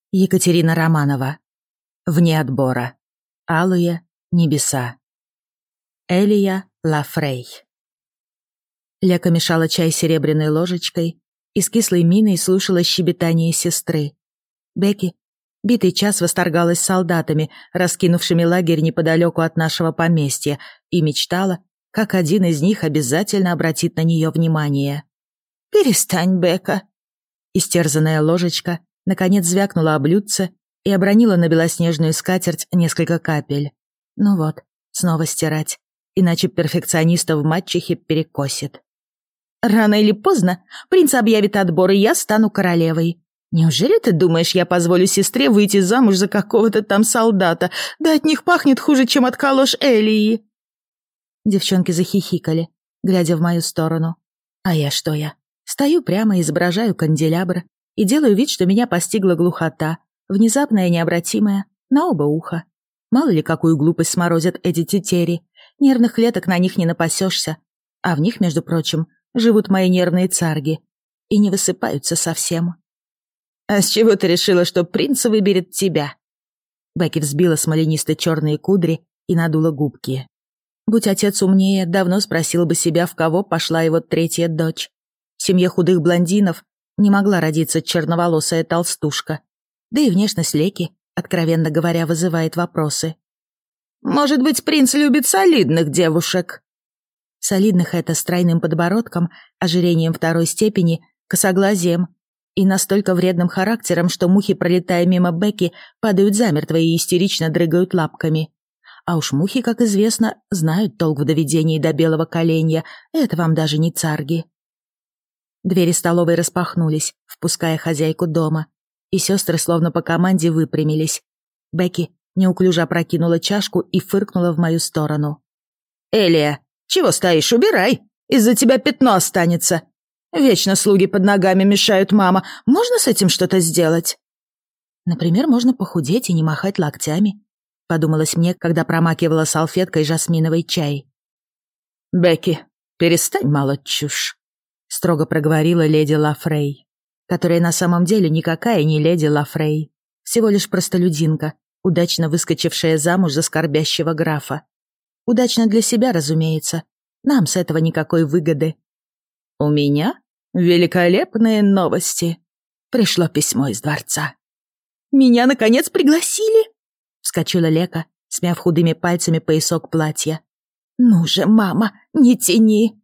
Екатерина Романова. Вне отбора. Алые небеса. Элия Лафрей. Лека мешала чай серебряной ложечкой и с кислой миной слушала щебетание сестры. Бекки битый час восторгалась солдатами, раскинувшими лагерь неподалеку от нашего поместья, и мечтала, как один из них обязательно обратит на нее внимание. «Перестань, Бека!» Истерзанная ложечка наконец звякнула о блюдце и обронила на белоснежную скатерть несколько капель. Ну вот, снова стирать, иначе перфекциониста в мачехе перекосит. «Рано или поздно принц объявит отбор, и я стану королевой. Неужели ты думаешь, я позволю сестре выйти замуж за какого-то там солдата? Да от них пахнет хуже, чем от калош Элии!» Девчонки захихикали, глядя в мою сторону. А я что я? Стою прямо, изображаю канделябр и делаю вид, что меня постигла глухота, внезапная и необратимая, на оба уха. Мало ли, какую глупость сморозят эти тетери. Нервных клеток на них не напасешься. А в них, между прочим, живут мои нервные царги. И не высыпаются совсем. «А с чего ты решила, что принц выберет тебя?» Бекки взбила смоленисто-черные кудри и надула губки. Будь отец умнее, давно спросил бы себя, в кого пошла его третья дочь. В семье худых блондинов не могла родиться черноволосая толстушка. Да и внешность Леки, откровенно говоря, вызывает вопросы. «Может быть, принц любит солидных девушек?» Солидных — это с тройным подбородком, ожирением второй степени, косоглазием и настолько вредным характером, что мухи, пролетая мимо Бекки, падают замертво и истерично дрыгают лапками. А уж мухи, как известно, знают толк в доведении до белого коленя. Это вам даже не царги. Двери столовой распахнулись, впуская хозяйку дома, и сестры словно по команде выпрямились. Бекки неуклюже опрокинула чашку и фыркнула в мою сторону. «Элия, чего стоишь? Убирай! Из-за тебя пятно останется. Вечно слуги под ногами мешают, мама. Можно с этим что-то сделать?» «Например, можно похудеть и не махать локтями», — подумалось мне, когда промакивала салфеткой жасминовый чай. «Бекки, перестань молоть чушь», — строго проговорила леди Лафрей, которая на самом деле никакая не леди Лафрей, всего лишь простолюдинка, удачно выскочившая замуж за скорбящего графа. Удачно для себя, разумеется. Нам с этого никакой выгоды. «У меня великолепные новости. Пришло письмо из дворца». «Меня, наконец, пригласили?» — вскочила Лека, смяв худыми пальцами поясок платья. «Ну же, мама, не тяни!»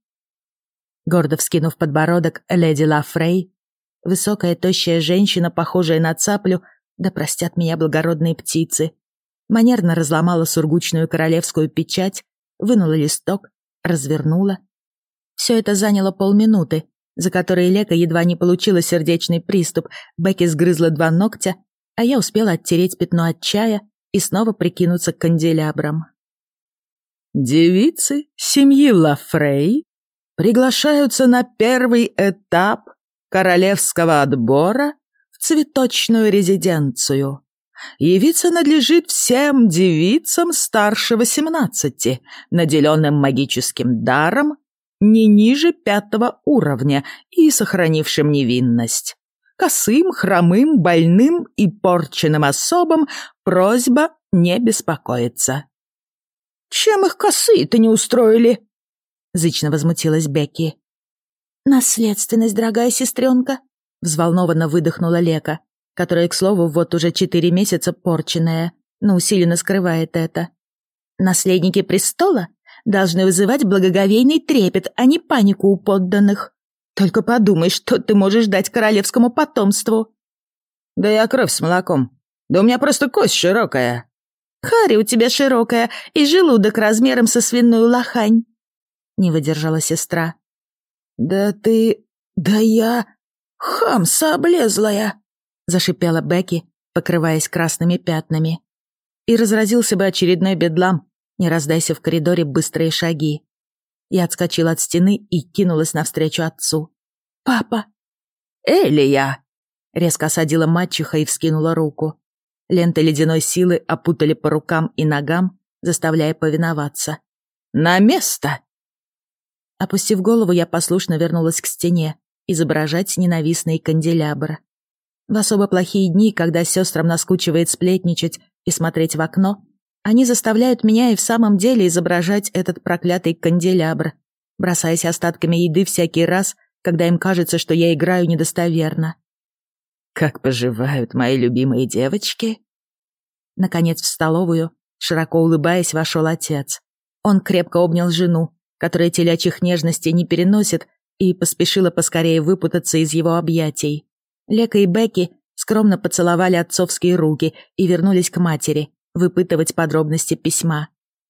Гордо вскинув подбородок, леди Лафрей, высокая тощая женщина, похожая на цаплю, да простят меня благородные птицы, манерно разломала сургучную королевскую печать, вынула листок, развернула. Все это заняло полминуты, за которые Лека едва не получила сердечный приступ, Бекки сгрызла 2 ногтя, а я успела оттереть пятно от чая и снова прикинуться канделябром. «Девицы семьи Лафрей приглашаются на первый этап королевского отбора в цветочную резиденцию. Явиться надлежит всем девицам старше 18, наделенным магическим даром не ниже 5 уровня и сохранившим невинность. Косым, хромым, больным и порченным особам просьба не беспокоиться». «Чем их косы-то не устроили?» — зычно возмутилась Бекки. «Наследственность, дорогая сестренка», — взволнованно выдохнула Лека, которая, к слову, вот уже 4 месяца порченная, но усиленно скрывает это. «Наследники престола должны вызывать благоговейный трепет, а не панику у подданных. Только подумай, что ты можешь дать королевскому потомству». «Да я кровь с молоком. Да у меня просто кость широкая». «Харя у тебя широкая и желудок размером со свиную лохань», — не выдержала сестра. «Да я хамса облезлая», — зашипела Бекки, покрываясь красными пятнами. И разразился бы очередной бедлам, не раздайся в коридоре быстрые шаги. Я отскочила от стены и кинулась навстречу отцу. «Папа!» «Элия!» — резко осадила мачеха и вскинула руку. Ленты ледяной силы опутали по рукам и ногам, заставляя повиноваться. «На место!» Опустив голову, я послушно вернулась к стене, изображать ненавистный канделябр. В особо плохие дни, когда сестрам наскучивает сплетничать и смотреть в окно, они заставляют меня и в самом деле изображать этот проклятый канделябр, бросаясь остатками еды всякий раз, когда им кажется, что я играю недостоверно. «Как поживают мои любимые девочки?» Наконец в столовую, широко улыбаясь, вошел отец. Он крепко обнял жену, которая телячьих нежностей не переносит, и поспешила поскорее выпутаться из его объятий. Лека и Бекки скромно поцеловали отцовские руки и вернулись к матери, выпытывать подробности письма.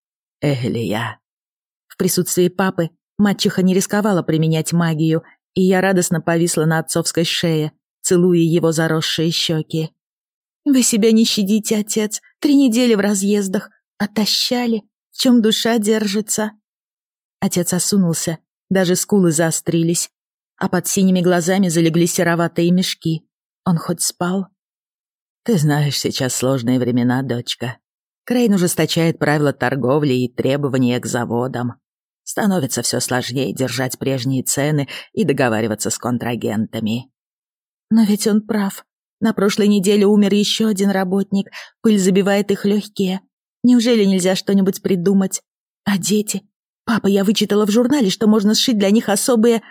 «Элия». В присутствии папы мачеха не рисковала применять магию, и я радостно повисла на отцовской шее, целуя его заросшие щеки. «Вы себя не щадите, отец. 3 недели в разъездах. Отощали. В чем душа держится?» Отец осунулся, даже скулы заострились, а под синими глазами залегли сероватые мешки. Он хоть спал? «Ты знаешь, сейчас сложные времена, дочка. Крейн ужесточает правила торговли и требования к заводам. Становится все сложнее держать прежние цены и договариваться с контрагентами». «Но ведь он прав. На прошлой неделе умер еще один работник. Пыль забивает их легкие. Неужели нельзя что-нибудь придумать? А дети? Папа, я вычитала в журнале, что можно сшить для них особые...»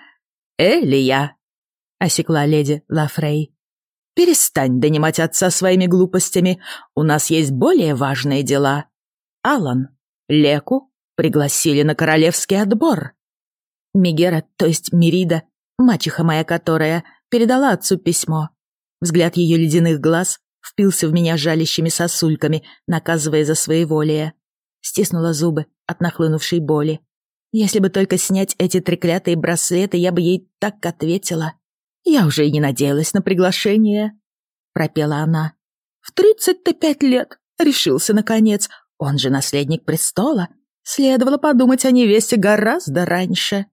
«Элия!» — осекла леди Лафрей. «Перестань донимать отца своими глупостями. У нас есть более важные дела. Алан, Леку пригласили на королевский отбор. Мегера, то есть Мирида, мачеха моя которая, передала отцу письмо. Взгляд ее ледяных глаз впился в меня жалящими сосульками, наказывая за своеволие. Стиснула зубы от нахлынувшей боли. Если бы только снять эти треклятые браслеты, я бы ей так ответила. «Я уже и не надеялась на приглашение», — пропела она. «В 35 лет решился, наконец. Он же наследник престола. Следовало подумать о невесте гораздо раньше».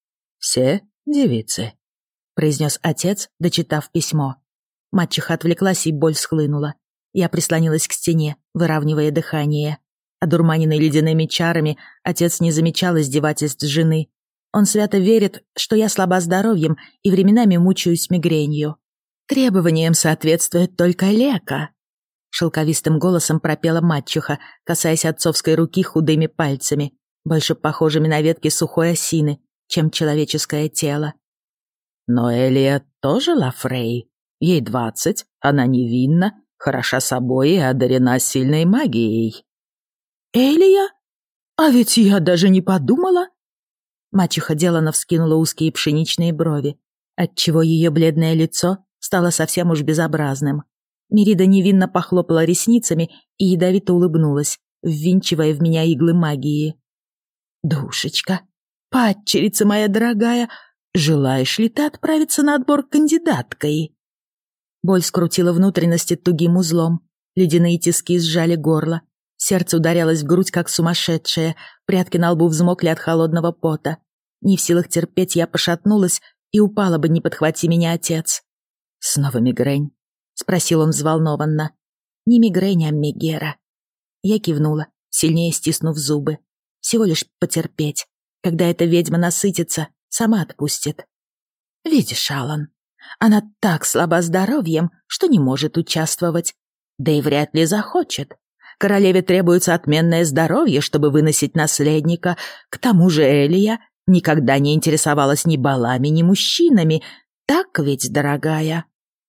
«Все девицы», — произнес отец, дочитав письмо. Мачеха отвлеклась, и боль схлынула. Я прислонилась к стене, выравнивая дыхание. Одурманенный ледяными чарами, отец не замечал издевательств жены. Он свято верит, что я слаба здоровьем и временами мучаюсь мигренью. «Требованиям соответствует только Лека», — шелковистым голосом пропела мачеха, касаясь отцовской руки худыми пальцами, больше похожими на ветки сухой осины, чем человеческое тело. «Но Элия тоже Лафрей. Ей 20, она невинна, хороша собой и одарена сильной магией». «Элия? А ведь я даже не подумала». Мачеха делано вскинула узкие пшеничные брови, отчего ее бледное лицо стало совсем уж безобразным. Мирида невинно похлопала ресницами и ядовито улыбнулась, ввинчивая в меня иглы магии. «Душечка, падчерица моя дорогая, желаешь ли ты отправиться на отбор кандидаткой?» Боль скрутила внутренности тугим узлом, ледяные тиски сжали горло. Сердце ударялось в грудь, как сумасшедшее, прядки на лбу взмокли от холодного пота. Не в силах терпеть, я пошатнулась и упала бы, не подхвати меня отец. «Снова мигрень?» — спросил он взволнованно. «Не мигрень, а мегера». Я кивнула, сильнее стиснув зубы. Всего лишь потерпеть. Когда эта ведьма насытится, сама отпустит. «Видишь, Алан, она так слаба здоровьем, что не может участвовать. Да и вряд ли захочет. Королеве требуется отменное здоровье, чтобы выносить наследника. К тому же Элия никогда не интересовалась ни балами, ни мужчинами. Так ведь, дорогая?»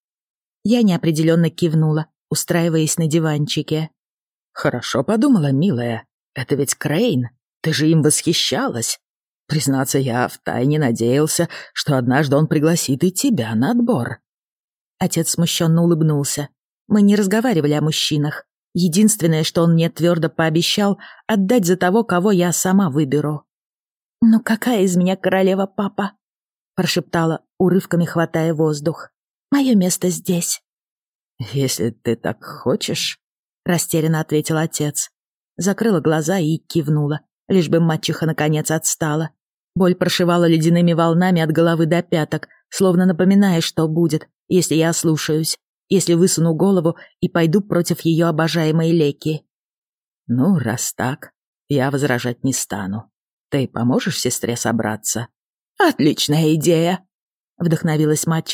Я неопределенно кивнула, устраиваясь на диванчике. «Хорошо подумала, милая. Это ведь Крейн. Ты же им восхищалась. Признаться, я втайне надеялся, что однажды он пригласит и тебя на отбор». Отец смущенно улыбнулся. Мы не разговаривали о мужчинах. Единственное, что он мне твердо пообещал, отдать за того, кого я сама выберу. «Ну какая из меня королева, папа?» — прошептала, урывками хватая воздух. «Мое место здесь». «Если ты так хочешь», — растерянно ответил отец. Закрыла глаза и кивнула, лишь бы мачеха наконец отстала. Боль прошивала ледяными волнами от головы до пяток, словно напоминая, что будет, если я ослушаюсь, если высуну голову и пойду против ее обожаемой Леки. «Ну, раз так, я возражать не стану. Ты поможешь сестре собраться?» «Отличная идея!» — вдохновилась мачеха,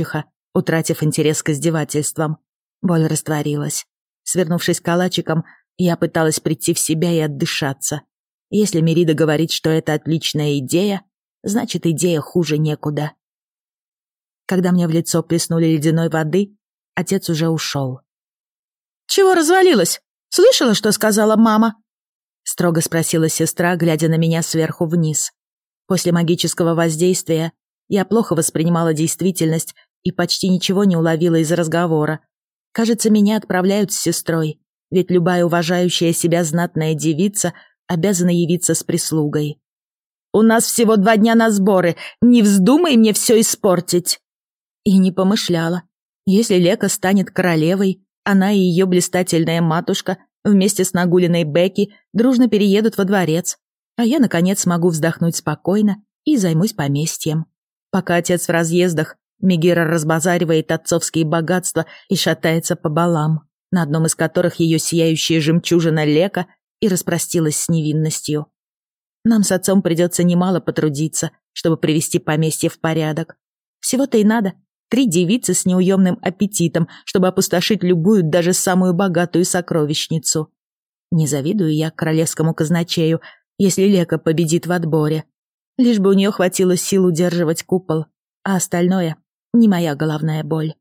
утратив интерес к издевательствам. Боль растворилась. Свернувшись калачиком, я пыталась прийти в себя и отдышаться. Если Мерида говорит, что это отличная идея, значит, идея хуже некуда. Когда мне в лицо плеснули ледяной воды, отец уже ушел. «Чего развалилась? Слышала, что сказала мама?» — строго спросила сестра, глядя на меня сверху вниз. После магического воздействия я плохо воспринимала действительность и почти ничего не уловила из разговора. Кажется, меня отправляют с сестрой, ведь любая уважающая себя знатная девица обязана явиться с прислугой. «У нас всего 2 дня на сборы, не вздумай мне все испортить!» И не помышляла. Если Лека станет королевой, она и ее блистательная матушка вместе с нагуленной Бекки дружно переедут во дворец, а я, наконец, смогу вздохнуть спокойно и займусь поместьем. Пока отец в разъездах, Мегера разбазаривает отцовские богатства и шатается по балам, на одном из которых ее сияющая жемчужина Лека и распростилась с невинностью. Нам с отцом придется немало потрудиться, чтобы привести поместье в порядок. Всего-то и надо 3 девицы с неуемным аппетитом, чтобы опустошить любую, даже самую богатую сокровищницу. Не завидую я королевскому казначею, если Лека победит в отборе. Лишь бы у нее хватило сил удерживать купол, а остальное — не моя головная боль.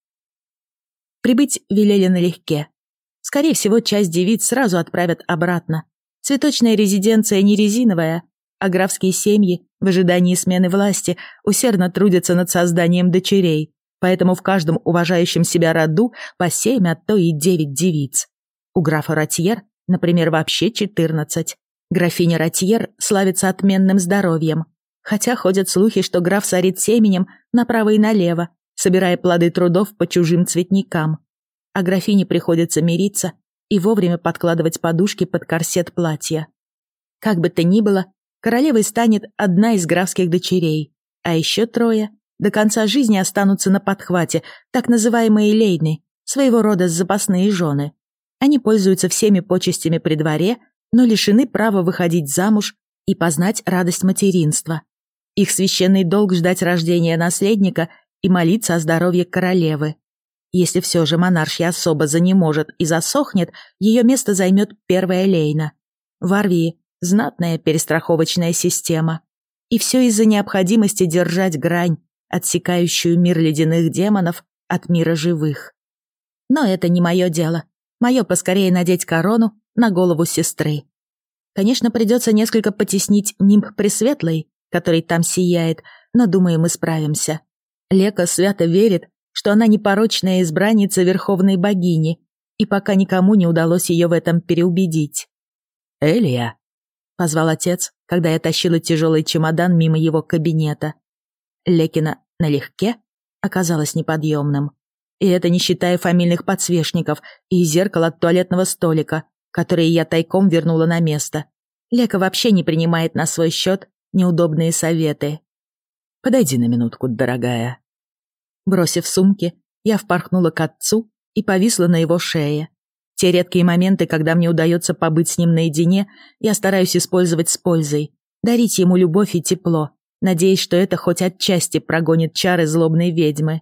Прибыть велели налегке. Скорее всего, часть девиц сразу отправят обратно. Цветочная резиденция не резиновая, а графские семьи в ожидании смены власти усердно трудятся над созданием дочерей, поэтому в каждом уважающем себя роду по 7, а то и 9 девиц. У графа Ротьер, например, вообще 14. Графиня Ротьер славится отменным здоровьем, хотя ходят слухи, что граф сорит семенем направо и налево, собирая плоды трудов по чужим цветникам. А графине приходится мириться и вовремя подкладывать подушки под корсет платья. Как бы то ни было, королевой станет одна из графских дочерей, а еще 3 до конца жизни останутся на подхвате, так называемые лейны, своего рода запасные жены. Они пользуются всеми почестями при дворе, но лишены права выходить замуж и познать радость материнства. Их священный долг — ждать рождения наследника и молиться о здоровье королевы. Если все же монаршья особа занеможет и засохнет, ее место займет 1-я лейна. В Арвии знатная перестраховочная система. И все из-за необходимости держать грань, отсекающую мир ледяных демонов от мира живых. Но это не мое дело. Мое поскорее надеть корону на голову сестры. Конечно, придется несколько потеснить нимб Пресветлый, который там сияет, но, думаю, мы справимся. Лека свято верит, что она непорочная избранница Верховной Богини, и пока никому не удалось ее в этом переубедить. «Элия», — позвал отец, когда я тащила тяжелый чемодан мимо его кабинета. Лекина налегке оказалось неподъемным. И это не считая фамильных подсвечников и зеркал от туалетного столика, которые я тайком вернула на место. Лека вообще не принимает на свой счет неудобные советы. «Подойди на минутку, дорогая». Бросив сумки, я впорхнула к отцу и повисла на его шее. Те редкие моменты, когда мне удается побыть с ним наедине, я стараюсь использовать с пользой, дарить ему любовь и тепло, надеясь, что это хоть отчасти прогонит чары злобной ведьмы.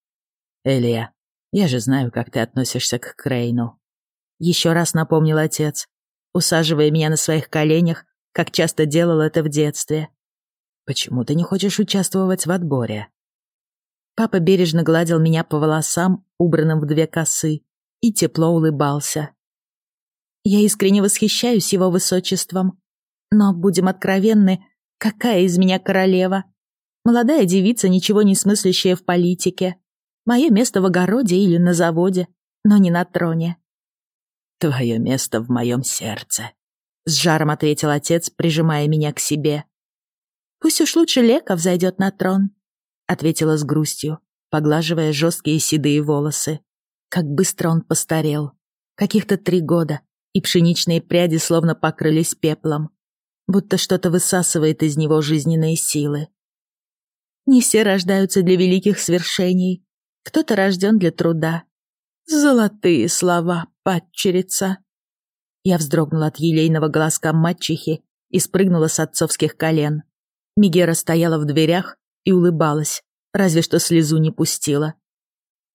«Элия, я же знаю, как ты относишься к Крейну», — еще раз напомнил отец, усаживая меня на своих коленях, как часто делал это в детстве. «Почему ты не хочешь участвовать в отборе?» Папа бережно гладил меня по волосам, убранным в 2 косы, и тепло улыбался. Я искренне восхищаюсь его высочеством. Но, будем откровенны, какая из меня королева? Молодая девица, ничего не смыслящая в политике. Мое место в огороде или на заводе, но не на троне. «Твое место в моем сердце», — с жаром ответил отец, прижимая меня к себе. «Пусть уж лучше Лека взойдет на трон», — ответила с грустью, поглаживая жесткие седые волосы. Как быстро он постарел. Каких-то 3 года, и пшеничные пряди словно покрылись пеплом. Будто что-то высасывает из него жизненные силы. Не все рождаются для великих свершений. Кто-то рожден для труда. Золотые слова, падчерица. Я вздрогнула от елейного глазка мачехи и спрыгнула с отцовских колен. Мегера стояла в дверях и улыбалась, разве что слезу не пустила.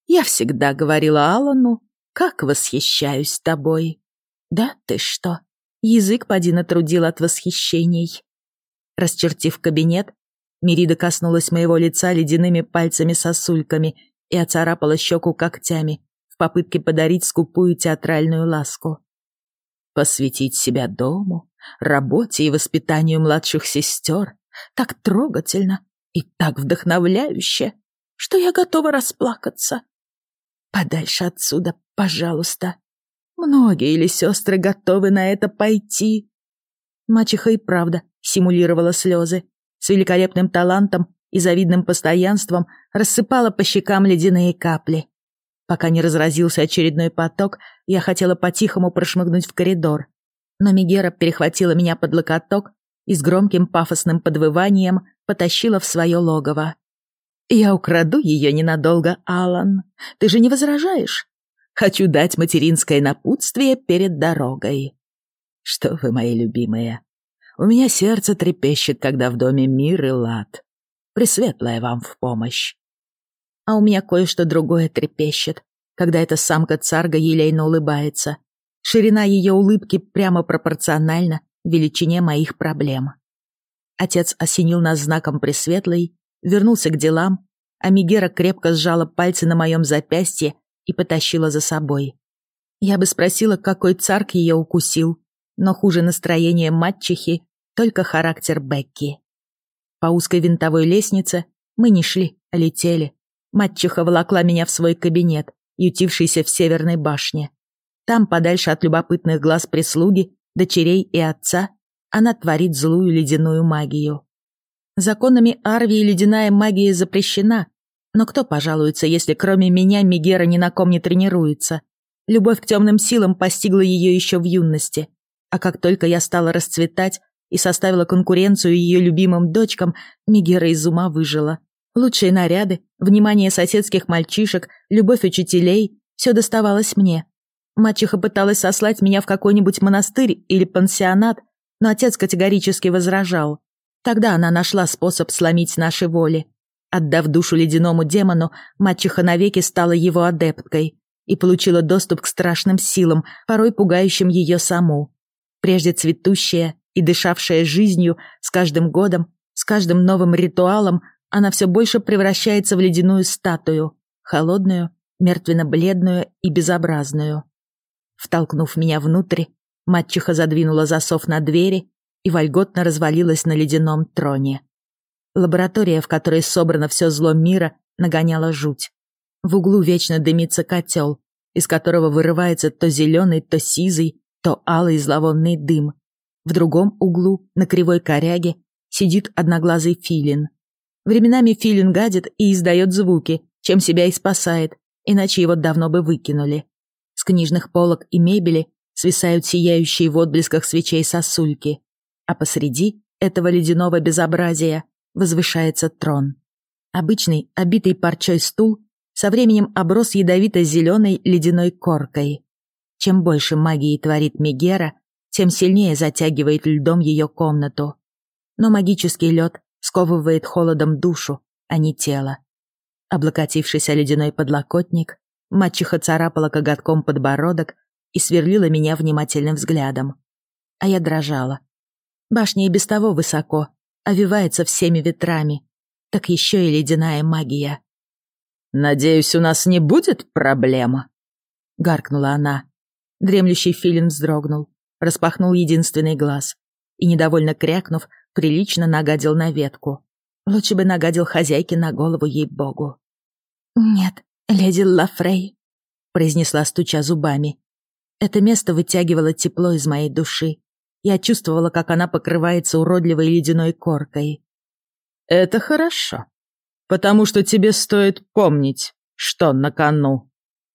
Я всегда говорила Алану, как восхищаюсь тобой. Да ты что, язык поди натрудил от восхищений. Расчертив кабинет, Мирида коснулась моего лица ледяными пальцами-сосульками и оцарапала щеку когтями в попытке подарить скупую театральную ласку. Посвятить себя дому, работе и воспитанию младших сестер так трогательно и так вдохновляюще, что я готова расплакаться. Подальше отсюда, пожалуйста. Многие ли сестры готовы на это пойти? Мачеха и правда симулировала слезы. С великолепным талантом и завидным постоянством рассыпала по щекам ледяные капли. Пока не разразился очередной поток, я хотела по-тихому прошмыгнуть в коридор. Но Мегера перехватила меня под локоток и с громким пафосным подвыванием потащила в свое логово. «Я украду ее ненадолго, Алан. Ты же не возражаешь? Хочу дать материнское напутствие перед дорогой». «Что вы, мои любимые, у меня сердце трепещет, когда в доме мир и лад. Пресветлая вам в помощь». А у меня кое-что другое трепещет, когда эта самка царга елейно улыбается. Ширина ее улыбки прямо пропорциональна величине моих проблем. Отец осенил нас знаком Пресветлой, вернулся к делам, а Мегера крепко сжала пальцы на моем запястье и потащила за собой. Я бы спросила, какой царг ее укусил, но хуже настроения мачехи только характер Бекки. По узкой винтовой лестнице мы не шли, а летели. Мачеха волокла меня в свой кабинет, ютившийся в северной башне. Там, подальше от любопытных глаз прислуги, дочерей и отца, она творит злую ледяную магию. Законами Арвии ледяная магия запрещена, но кто пожалуется, если кроме меня Мегера ни на ком не тренируется? Любовь к темным силам постигла ее еще в юности, а как только я стала расцветать и составила конкуренцию ее любимым дочкам, Мегера из ума выжила. Лучшие наряды, внимание соседских мальчишек, любовь учителей — все доставалось мне. Мачеха пыталась сослать меня в какой-нибудь монастырь или пансионат, но отец категорически возражал. Тогда она нашла способ сломить наши воли. Отдав душу ледяному демону, мачеха навеки стала его адепткой и получила доступ к страшным силам, порой пугающим ее саму. Прежде цветущая и дышавшая жизнью, с каждым годом, с каждым новым ритуалом, она все больше превращается в ледяную статую, холодную, мертвенно-бледную и безобразную. Втолкнув меня внутрь, мачеха задвинула засов на двери и вольготно развалилась на ледяном троне. Лаборатория, в которой собрано все зло мира, нагоняла жуть. В углу вечно дымится котел, из которого вырывается то зеленый, то сизый, то алый зловонный дым. В другом углу, на кривой коряге, сидит одноглазый филин. Временами филин гадит и издает звуки, чем себя и спасает, иначе его давно бы выкинули. С книжных полок и мебели свисают сияющие в отблесках свечей сосульки, а посреди этого ледяного безобразия возвышается трон. Обычный, обитый парчой стул со временем оброс ядовито-зеленой ледяной коркой. Чем больше магии творит Мегера, тем сильнее затягивает льдом ее комнату. Но магический лед сковывает холодом душу, а не тело. Облокотившись о ледяной подлокотник, мачеха царапала коготком подбородок и сверлила меня внимательным взглядом. А я дрожала. Башня и без того высоко, овивается всеми ветрами. Так еще и ледяная магия. «Надеюсь, у нас не будет проблем?» — гаркнула она. Дремлющий филин вздрогнул, распахнул единственный глаз и, недовольно крякнув, прилично нагадил на ветку. Лучше бы нагадил хозяйке на голову, ей-богу. «Нет, леди Лафрей», — произнесла, стуча зубами. Это место вытягивало тепло из моей души. Я чувствовала, как она покрывается уродливой ледяной коркой. «Это хорошо, потому что тебе стоит помнить, что на кону».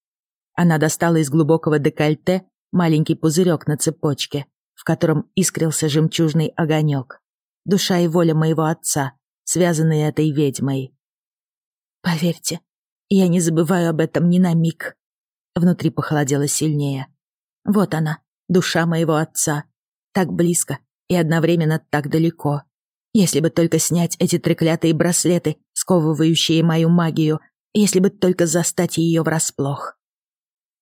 Она достала из глубокого декольте маленький пузырек на цепочке, в котором искрился жемчужный огонек. Душа и воля моего отца, связанные этой ведьмой. Поверьте, я не забываю об этом ни на миг. Внутри похолодело сильнее. Вот она, душа моего отца. Так близко и одновременно так далеко. Если бы только снять эти треклятые браслеты, сковывающие мою магию, если бы только застать ее врасплох.